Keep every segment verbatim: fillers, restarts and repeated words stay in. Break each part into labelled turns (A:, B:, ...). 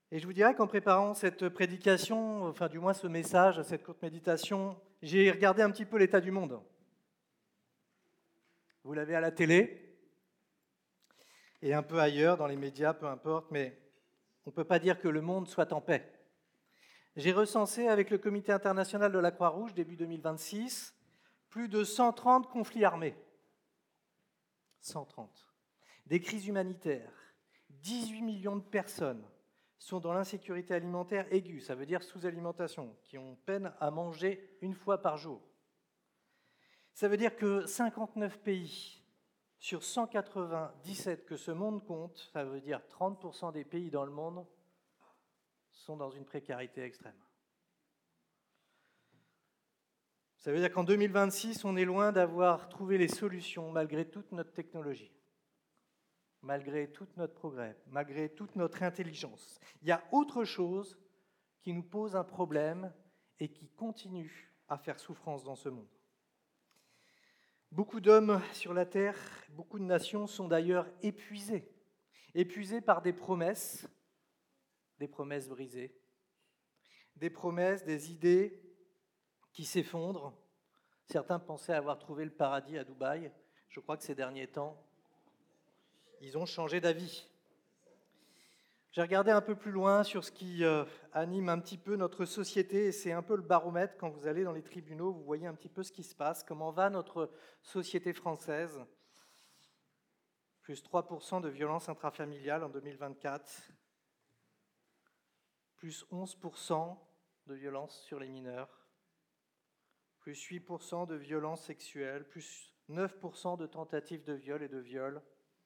A: Et je vous dirais qu'en préparant cette prédication, enfin du moins ce message, cette courte méditation, j'ai regardé un petit peu l'état du monde. Vous l'avez à la télé et un peu ailleurs, dans les médias, peu importe, mais on ne peut pas dire que le monde soit en paix. J'ai recensé avec le Comité international de la Croix-Rouge, début deux mille vingt-six, plus de cent trente conflits armés. cent trente. Des crises humanitaires. dix-huit millions de personnes sont dans l'insécurité alimentaire aiguë, ça veut dire sous-alimentation, qui ont peine à manger une fois par jour. Ça veut dire que cinquante-neuf pays sur cent quatre-vingt-dix-sept que ce monde compte, ça veut dire trente pour cent des pays dans le monde, sont dans une précarité extrême. Ça veut dire qu'en deux mille vingt-six, on est loin d'avoir trouvé les solutions malgré toute notre technologie, malgré tout notre progrès, malgré toute notre intelligence. Il y a autre chose qui nous pose un problème et qui continue à faire souffrance dans ce monde. Beaucoup d'hommes sur la Terre, beaucoup de nations sont d'ailleurs épuisés, épuisés par des promesses, des promesses brisées, des promesses, des idées qui s'effondrent. Certains pensaient avoir trouvé le paradis à Dubaï. Je crois que ces derniers temps, ils ont changé d'avis. J'ai regardé un peu plus loin sur ce qui euh, anime un petit peu notre société, et c'est un peu le baromètre. Quand vous allez dans les tribunaux, vous voyez un petit peu ce qui se passe, comment va notre société française. Plus trois pour cent de violences intrafamiliales en deux mille vingt-quatre, plus onze pour cent de violences sur les mineurs, plus huit pour cent de violences sexuelles, plus neuf pour cent de tentatives de viol et de viol,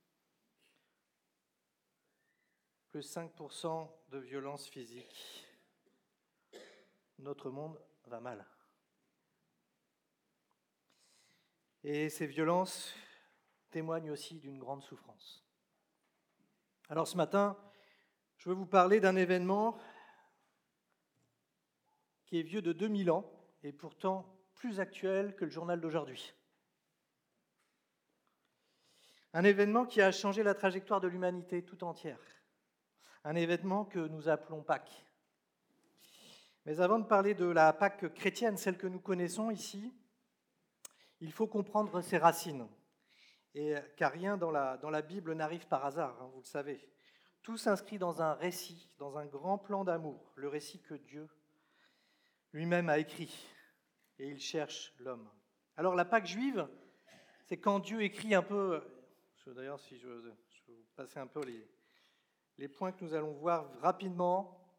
A: plus cinq pour cent de violences physiques. Notre monde va mal. Et ces violences témoignent aussi d'une grande souffrance. Alors ce matin, je veux vous parler d'un événement qui est vieux de deux mille ans et pourtant plus actuel que le journal d'aujourd'hui. Un événement qui a changé la trajectoire de l'humanité tout entière. Un événement que nous appelons Pâques. Mais avant de parler de la Pâque chrétienne, celle que nous connaissons ici, il faut comprendre ses racines. Et, car rien dans la, dans la Bible n'arrive par hasard, hein, vous le savez. Tout s'inscrit dans un récit, dans un grand plan d'amour, le récit que Dieu lui-même a écrit, et il cherche l'homme. Alors la Pâque juive, c'est quand Dieu écrit un peu, d'ailleurs si je, je vais vous passer un peu les, les points que nous allons voir rapidement.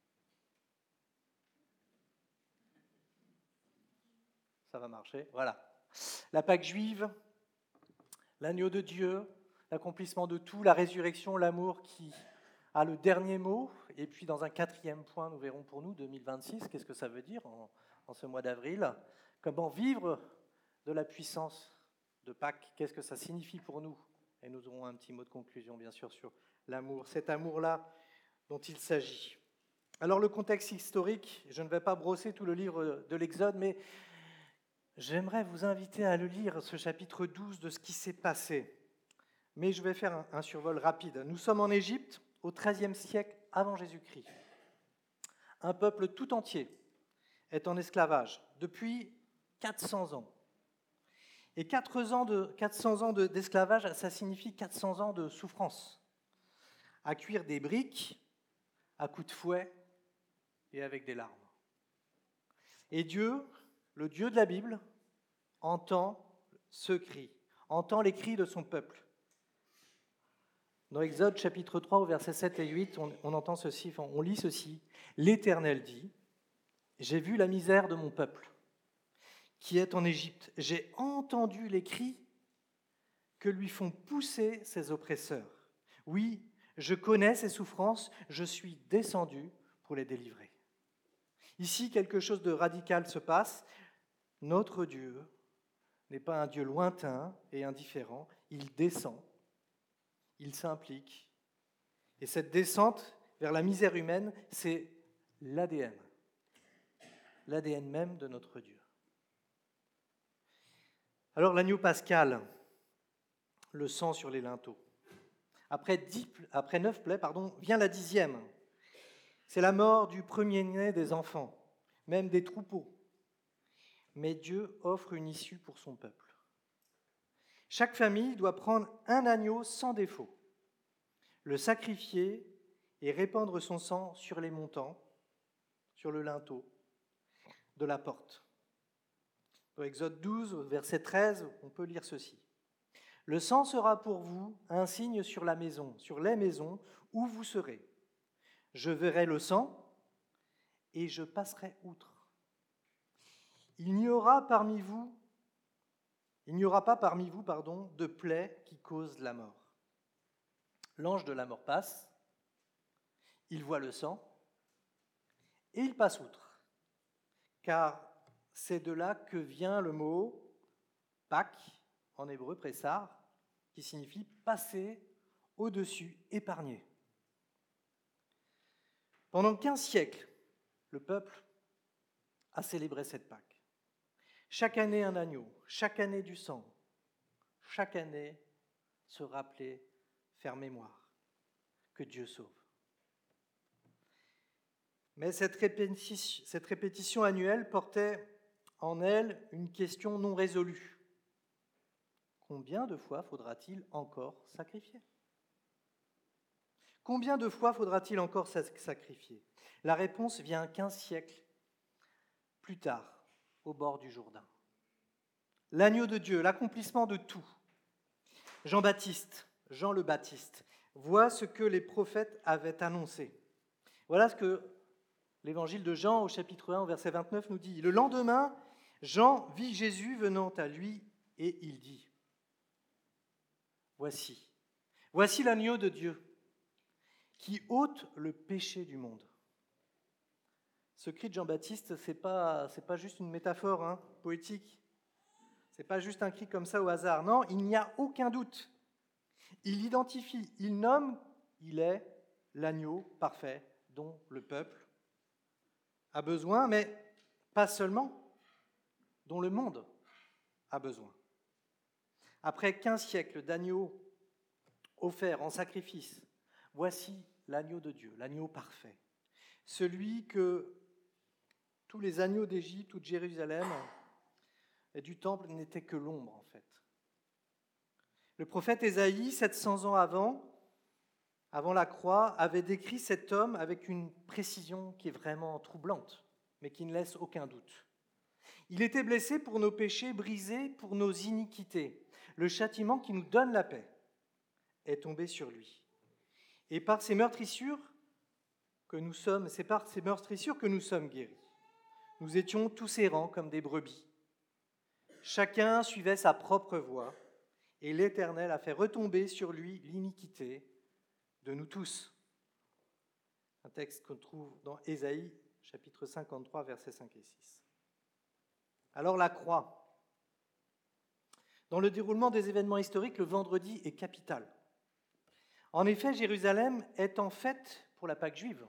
A: Ça va marcher, voilà. La Pâque juive, l'agneau de Dieu, l'accomplissement de tout, la résurrection, l'amour qui a le dernier mot. Et puis dans un quatrième point, nous verrons pour nous, deux mille vingt-six, qu'est-ce que ça veut dire en, en ce mois d'avril? Comment vivre de la puissance de Pâques? Qu'est-ce que ça signifie pour nous? Et nous aurons un petit mot de conclusion, bien sûr, sur l'amour, cet amour-là dont il s'agit. Alors le contexte historique, je ne vais pas brosser tout le livre de l'Exode, mais j'aimerais vous inviter à le lire, ce chapitre douze de ce qui s'est passé. Mais je vais faire un, un survol rapide. Nous sommes en Égypte, au treizième siècle avant Jésus-Christ. Un peuple tout entier est en esclavage depuis quatre cents ans. Et quatre cents ans, de, quatre cents ans de, d'esclavage, ça signifie quatre cents ans de souffrance. À cuire des briques, à coups de fouet et avec des larmes. Et Dieu, le Dieu de la Bible, entend ce cri, entend les cris de son peuple. Dans Exode chapitre trois, au versets sept et huit, on, on entend ceci, enfin, on lit ceci. L'Éternel dit, « J'ai vu la misère de mon peuple qui est en Égypte. J'ai entendu les cris que lui font pousser ses oppresseurs. Oui, je connais ses souffrances, je suis descendu pour les délivrer. » Ici, quelque chose de radical se passe. Notre Dieu n'est pas un Dieu lointain et indifférent, il descend, il s'implique. Et cette descente vers la misère humaine, c'est l'A D N, l'A D N même de notre Dieu. Alors l'agneau pascal, le sang sur les linteaux. Après, dix, après neuf plaies, pardon, vient la dixième. C'est la mort du premier-né des enfants, même des troupeaux. Mais Dieu offre une issue pour son peuple. Chaque famille doit prendre un agneau sans défaut, le sacrifier et répandre son sang sur les montants, sur le linteau de la porte. Dans Exode douze, verset treize, on peut lire ceci. « Le sang sera pour vous un signe sur la maison, sur les maisons où vous serez. Je verrai le sang et je passerai outre. Il n'y aura parmi vous, il n'y aura pas parmi vous, pardon, de plaie qui cause la mort. » L'ange de la mort passe, il voit le sang et il passe outre, car c'est de là que vient le mot Pâques, en hébreu pressar, qui signifie passer au-dessus, épargner. Pendant quinze siècles, le peuple a célébré cette Pâques. Chaque année un agneau, chaque année du sang, chaque année se rappeler, faire mémoire que Dieu sauve. Mais cette répétition, cette répétition annuelle portait en elle une question non résolue. Combien de fois faudra-t-il encore sacrifier ? Combien de fois faudra-t-il encore sacrifier ? La réponse vient quinze siècles plus tard, au bord du Jourdain. L'agneau de Dieu, l'accomplissement de tout. Jean-Baptiste, Jean le Baptiste, voit ce que les prophètes avaient annoncé. Voilà ce que l'évangile de Jean, au chapitre un, au verset vingt-neuf, nous dit. Le lendemain, Jean vit Jésus venant à lui et il dit « Voici, voici l'agneau de Dieu qui ôte le péché du monde. » Ce cri de Jean-Baptiste, ce n'est pas, c'est pas juste une métaphore hein, poétique. Ce n'est pas juste un cri comme ça au hasard. Non, il n'y a aucun doute. Il identifie, il nomme, il est l'agneau parfait dont le peuple a besoin, mais pas seulement, dont le monde a besoin. Après quinze siècles d'agneaux offerts en sacrifice, voici l'agneau de Dieu, l'agneau parfait, celui que tous les agneaux d'Égypte ou de Jérusalem et du temple n'étaient que l'ombre en fait. Le prophète Ésaïe, sept cents ans avant, avant la croix, avait décrit cet homme avec une précision qui est vraiment troublante, mais qui ne laisse aucun doute. Il était blessé pour nos péchés, brisé pour nos iniquités. Le châtiment qui nous donne la paix est tombé sur lui. Et par ces meurtrissures que nous sommes, c'est par ces meurtrissures que nous sommes guéris. Nous étions tous errants comme des brebis. Chacun suivait sa propre voie, et l'Éternel a fait retomber sur lui l'iniquité de nous tous. Un texte qu'on trouve dans Ésaïe, chapitre cinquante-trois, versets cinq et six. Alors la croix. Dans le déroulement des événements historiques, le vendredi est capital. En effet, Jérusalem est en fête pour la Pâque juive.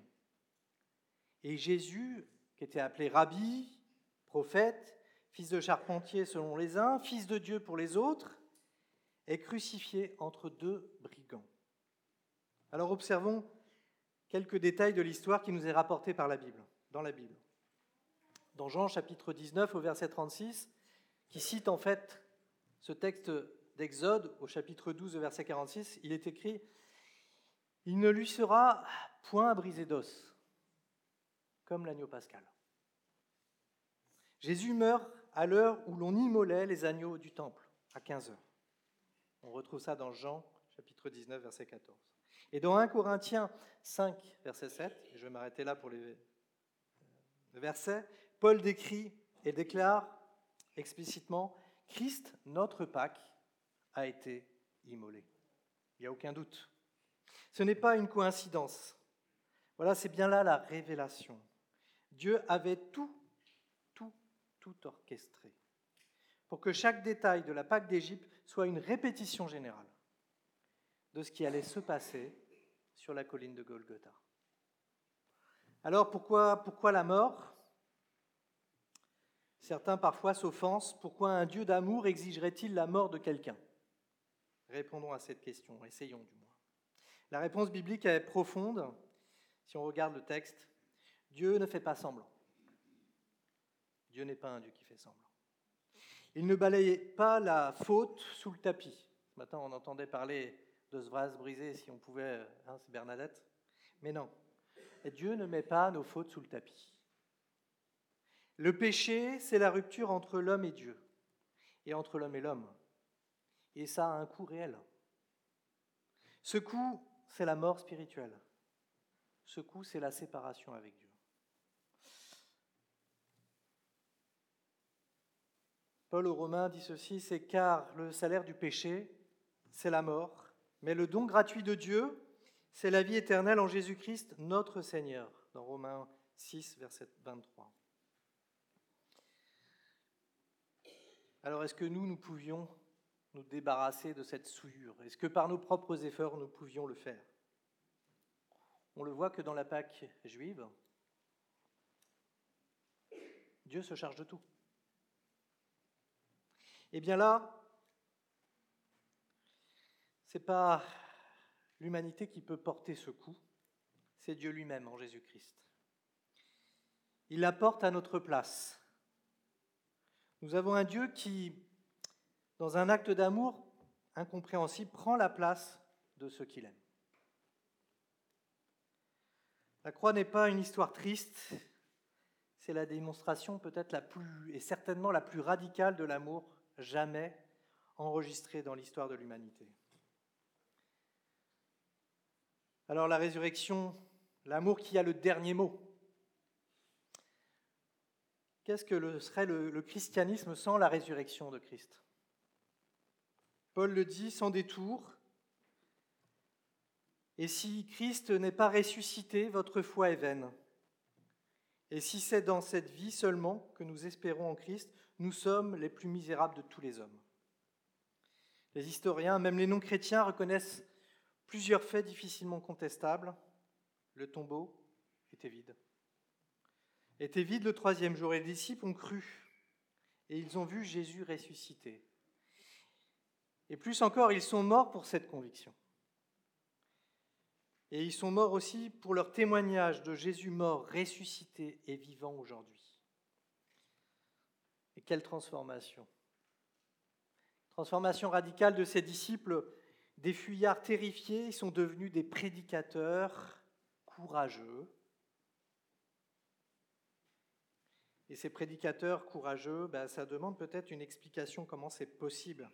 A: Et Jésus, qui était appelé Rabbi, prophète, fils de charpentier selon les uns, fils de Dieu pour les autres, est crucifié entre deux brigands. Alors observons quelques détails de l'histoire qui nous est rapportée par la Bible, dans la Bible. Dans Jean chapitre dix-neuf au verset trente-six, qui cite en fait ce texte d'Exode au chapitre douze au verset quarante-six, il est écrit « Il ne lui sera point brisé d'os, comme l'agneau pascal. » Jésus meurt à l'heure où l'on immolait les agneaux du temple, à quinze heures. On retrouve ça dans Jean chapitre dix-neuf, verset quatorze. Et dans un Corinthiens cinq, verset sept, je vais m'arrêter là pour les versets, Paul décrit et déclare explicitement « Christ, notre Pâque, a été immolé. » Il n'y a aucun doute. Ce n'est pas une coïncidence. Voilà, c'est bien là la révélation. Dieu avait tout, tout, tout orchestré pour que chaque détail de la Pâque d'Égypte soit une répétition générale de ce qui allait se passer sur la colline de Golgotha. Alors pourquoi, pourquoi la mort ? Certains parfois s'offensent. Pourquoi un Dieu d'amour exigerait-il la mort de quelqu'un ? Répondons à cette question, essayons du moins. La réponse biblique est profonde. si on regarde le texte, Dieu ne fait pas semblant. Dieu n'est pas un Dieu qui fait semblant. Il ne balaye pas la faute sous le tapis. Ce matin, on entendait parler de ce vase brisé, si on pouvait, hein, c'est Bernadette. Mais non, et Dieu ne met pas nos fautes sous le tapis. Le péché, c'est la rupture entre l'homme et Dieu, et entre l'homme et l'homme. Et ça a un coût réel. Ce coût, c'est la mort spirituelle. Ce coût, c'est la séparation avec Dieu. Paul aux Romains dit ceci, c'est car le salaire du péché, c'est la mort, mais le don gratuit de Dieu, c'est la vie éternelle en Jésus-Christ, notre Seigneur, dans Romains six, verset vingt-trois. Alors, est-ce que nous, nous pouvions nous débarrasser de cette souillure? Est-ce que par nos propres efforts, nous pouvions le faire? On le voit que dans la Pâque juive, Dieu se charge de tout. Eh bien là, ce n'est pas l'humanité qui peut porter ce coup, c'est Dieu lui-même en Jésus-Christ. Il la porte à notre place. Nous avons un Dieu qui, dans un acte d'amour incompréhensible, prend la place de ceux qu'il aime. La croix n'est pas une histoire triste, c'est la démonstration peut-être la plus, et certainement la plus radicale de l'amour jamais enregistrée dans l'histoire de l'humanité. Alors la résurrection, l'amour qui a le dernier mot. Qu'est-ce que le, serait le, le christianisme sans la résurrection de Christ? Paul le dit sans détour. Et si Christ n'est pas ressuscité, votre foi est vaine. Et si c'est dans cette vie seulement que nous espérons en Christ, nous sommes les plus misérables de tous les hommes. Les historiens, même les non-chrétiens, reconnaissent plusieurs faits difficilement contestables. Le tombeau était vide. Était vide le troisième jour, et les disciples ont cru, et ils ont vu Jésus ressuscité. Et plus encore, ils sont morts pour cette conviction. Et ils sont morts aussi pour leur témoignage de Jésus mort, ressuscité et vivant aujourd'hui. Et quelle transformation! Transformation radicale de ces disciples, des fuyards terrifiés, ils sont devenus des prédicateurs courageux. Et ces prédicateurs courageux, ben, ça demande peut-être une explication comment c'est possible.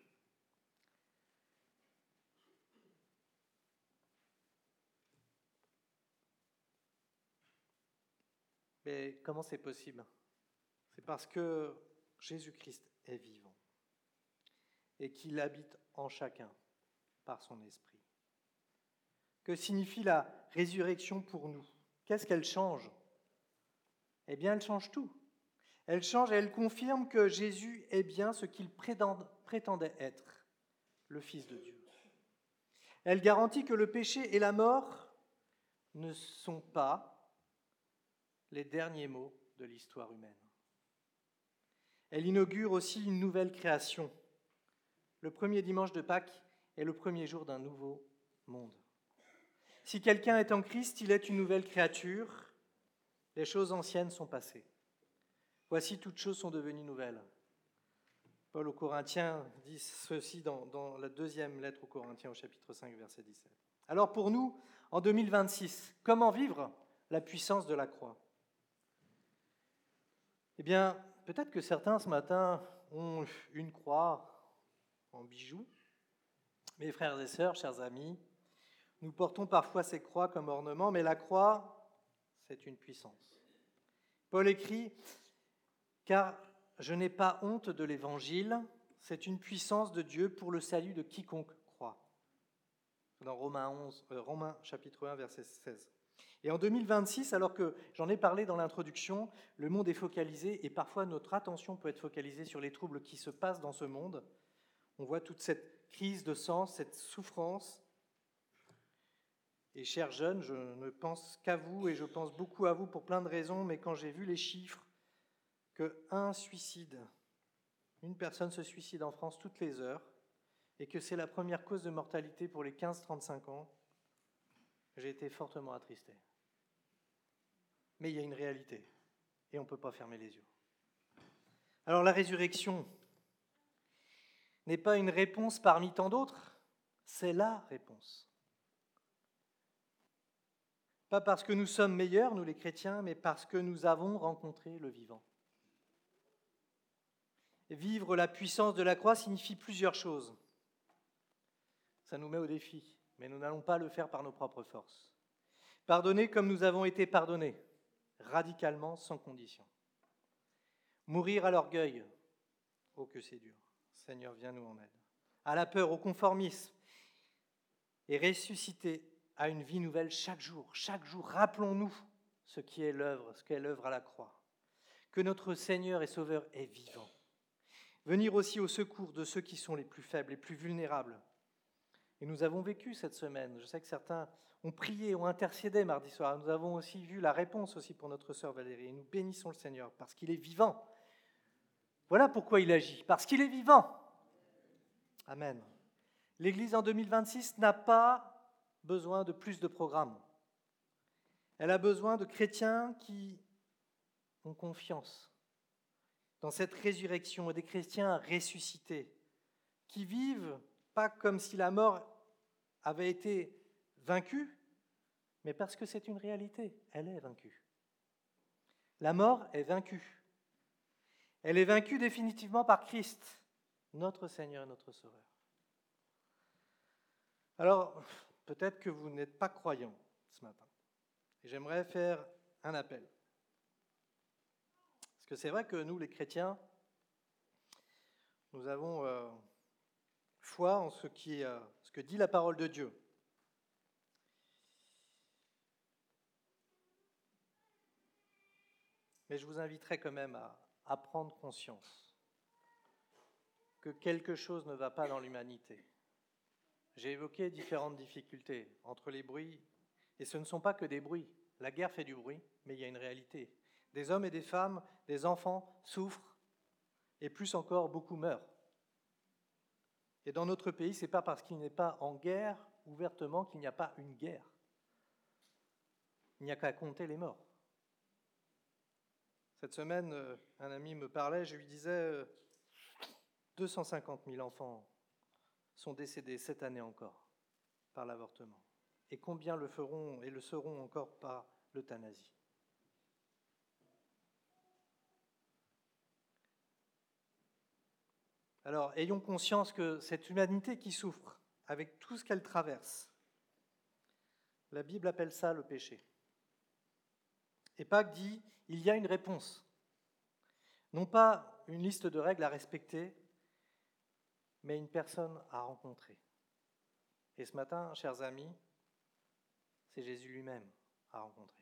A: Mais comment c'est possible? C'est parce que Jésus-Christ est vivant et qu'il habite en chacun par son esprit. Que signifie la résurrection pour nous? Qu'est-ce qu'elle change? Eh bien, elle change tout. Elle change et elle confirme que Jésus est bien ce qu'il prétendait être, le Fils de Dieu. Elle garantit que le péché et la mort ne sont pas les derniers mots de l'histoire humaine. Elle inaugure aussi une nouvelle création. Le premier dimanche de Pâques est le premier jour d'un nouveau monde. Si quelqu'un est en Christ, il est une nouvelle créature. Les choses anciennes sont passées. Voici, toutes choses sont devenues nouvelles. Paul aux Corinthiens dit ceci dans, dans la deuxième lettre aux Corinthiens au chapitre cinq, verset dix-sept. Alors pour nous, en deux mille vingt-six, comment vivre la puissance de la croix? Eh bien, peut-être que certains ce matin ont une croix en bijoux. Mes frères et sœurs, chers amis, nous portons parfois ces croix comme ornement, mais la croix, c'est une puissance. Paul écrit « Car je n'ai pas honte de l'Évangile, c'est une puissance de Dieu pour le salut de quiconque croit. » Dans Romains, onze, euh, Romains chapitre un, verset seize. Et en deux mille vingt-six, alors que j'en ai parlé dans l'introduction, le monde est focalisé et parfois notre attention peut être focalisée sur les troubles qui se passent dans ce monde. On voit toute cette crise de sens, cette souffrance. Et chers jeunes, je ne pense qu'à vous et je pense beaucoup à vous pour plein de raisons, mais quand j'ai vu les chiffres qu'un suicide, une personne se suicide en France toutes les heures et que c'est la première cause de mortalité pour les quinze à trente-cinq ans, j'ai été fortement attristé. mais il y a une réalité, et on ne peut pas fermer les yeux. Alors la résurrection n'est pas une réponse parmi tant d'autres, c'est la réponse. Pas parce que nous sommes meilleurs, nous les chrétiens, mais parce que nous avons rencontré le vivant. Vivre la puissance de la croix signifie plusieurs choses. Ça nous met au défi, mais nous n'allons pas le faire par nos propres forces. Pardonner comme nous avons été pardonnés, radicalement, sans condition. Mourir à l'orgueil, oh que c'est dur. Seigneur, viens nous en aide. À la peur, au conformisme, et ressusciter à une vie nouvelle chaque jour. Chaque jour, rappelons-nous ce qui est l'œuvre, ce qu'est l'œuvre à la croix. Que notre Seigneur et Sauveur est vivant. Venir aussi au secours de ceux qui sont les plus faibles, les plus vulnérables. Et nous avons vécu cette semaine, je sais que certains ont prié, ont intercédé mardi soir. Nous avons aussi vu la réponse aussi pour notre sœur Valérie. Et nous bénissons le Seigneur parce qu'il est vivant. Voilà pourquoi il agit, parce qu'il est vivant. Amen. L'Église en deux mille vingt-six n'a pas besoin de plus de programmes. Elle a besoin de chrétiens qui ont confiance dans cette résurrection et des chrétiens ressuscités, qui vivent pas comme si la mort avait été vaincue, mais parce que c'est une réalité, elle est vaincue. La mort est vaincue. Elle est vaincue définitivement par Christ, notre Seigneur et notre Sauveur. Alors, peut-être que vous n'êtes pas croyant ce matin. Et j'aimerais faire un appel. Parce que c'est vrai que nous, les chrétiens, nous avons euh, foi en ce, qui, euh, ce que dit la parole de Dieu. Mais je vous inviterai quand même à, à prendre conscience que quelque chose ne va pas dans l'humanité. J'ai évoqué différentes difficultés entre les bruits, et ce ne sont pas que des bruits. La guerre fait du bruit, mais il y a une réalité. Des hommes et des femmes, des enfants souffrent, et plus encore, beaucoup meurent. Et dans notre pays, ce n'est pas parce qu'il n'est pas en guerre ouvertement qu'il n'y a pas une guerre. Il n'y a qu'à compter les morts. Cette semaine, un ami me parlait, je lui disais deux cent cinquante mille enfants sont décédés cette année encore par l'avortement. Et combien le feront et le seront encore par l'euthanasie? Alors, ayons conscience que cette humanité qui souffre, avec tout ce qu'elle traverse, la Bible appelle ça le péché. Et Pâques dit, il y a une réponse. Non pas une liste de règles à respecter, mais une personne à rencontrer. Et ce matin, chers amis, c'est Jésus lui-même à rencontrer.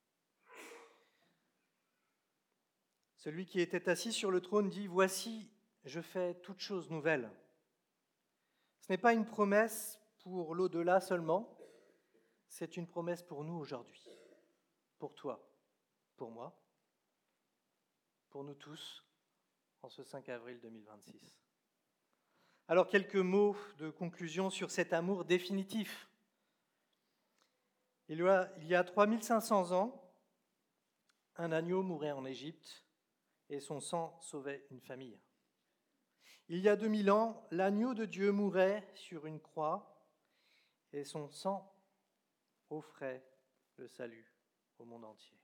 A: Celui qui était assis sur le trône dit « Voici, je fais toutes choses nouvelles ». Ce n'est pas une promesse pour l'au-delà seulement, c'est une promesse pour nous aujourd'hui, pour toi, pour moi, pour nous tous, en ce cinq avril deux mille vingt-six. Alors, quelques mots de conclusion sur cet amour définitif. Il y a, il y a trois mille cinq cents ans, un agneau mourait en Égypte et son sang sauvait une famille. Il y a deux mille ans, l'agneau de Dieu mourait sur une croix et son sang offrait le salut au monde entier.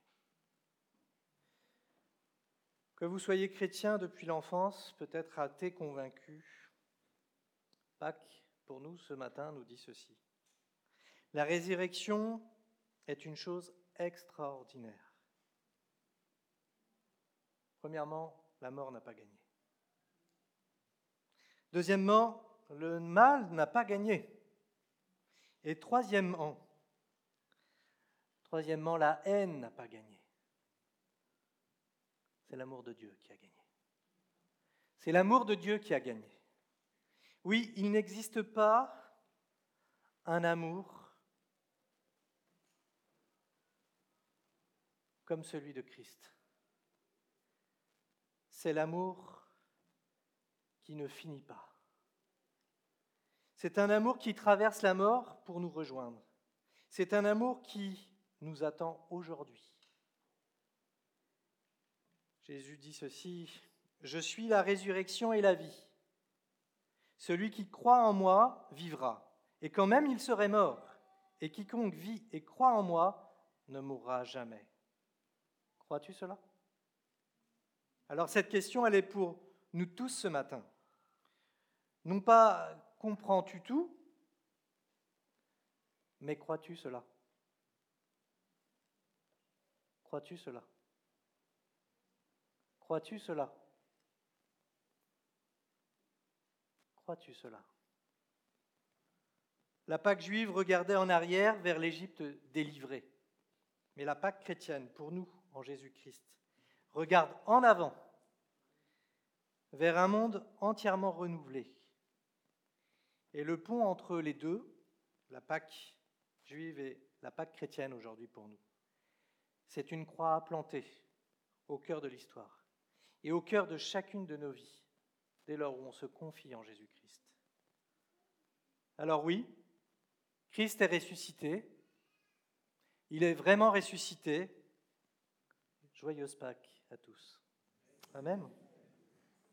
A: Que vous soyez chrétien depuis l'enfance, peut-être athée convaincu, Pâques, pour nous, ce matin, nous dit ceci. La résurrection est une chose extraordinaire. Premièrement, la mort n'a pas gagné. Deuxièmement, le mal n'a pas gagné. Et troisièmement, troisièmement, la haine n'a pas gagné. C'est l'amour de Dieu qui a gagné. C'est l'amour de Dieu qui a gagné. Oui, il n'existe pas un amour comme celui de Christ. C'est l'amour qui ne finit pas. C'est un amour qui traverse la mort pour nous rejoindre. C'est un amour qui nous attend aujourd'hui. Jésus dit ceci, « Je suis la résurrection et la vie. Celui qui croit en moi vivra, et quand même il serait mort, et quiconque vit et croit en moi ne mourra jamais. » Crois-tu cela ? Alors cette question, elle est pour nous tous ce matin. Non pas comprends-tu tout, mais crois-tu cela ? Crois-tu cela ? Crois-tu cela ? Crois-tu cela ? La Pâque juive regardait en arrière vers l'Égypte délivrée. Mais la Pâque chrétienne, pour nous, en Jésus-Christ, regarde en avant vers un monde entièrement renouvelé. Et le pont entre les deux, la Pâque juive et la Pâque chrétienne aujourd'hui pour nous, c'est une croix plantée au cœur de l'histoire et au cœur de chacune de nos vies, dès lors où on se confie en Jésus-Christ. Alors oui, Christ est ressuscité, il est vraiment ressuscité. Joyeuse Pâques à tous. Amen.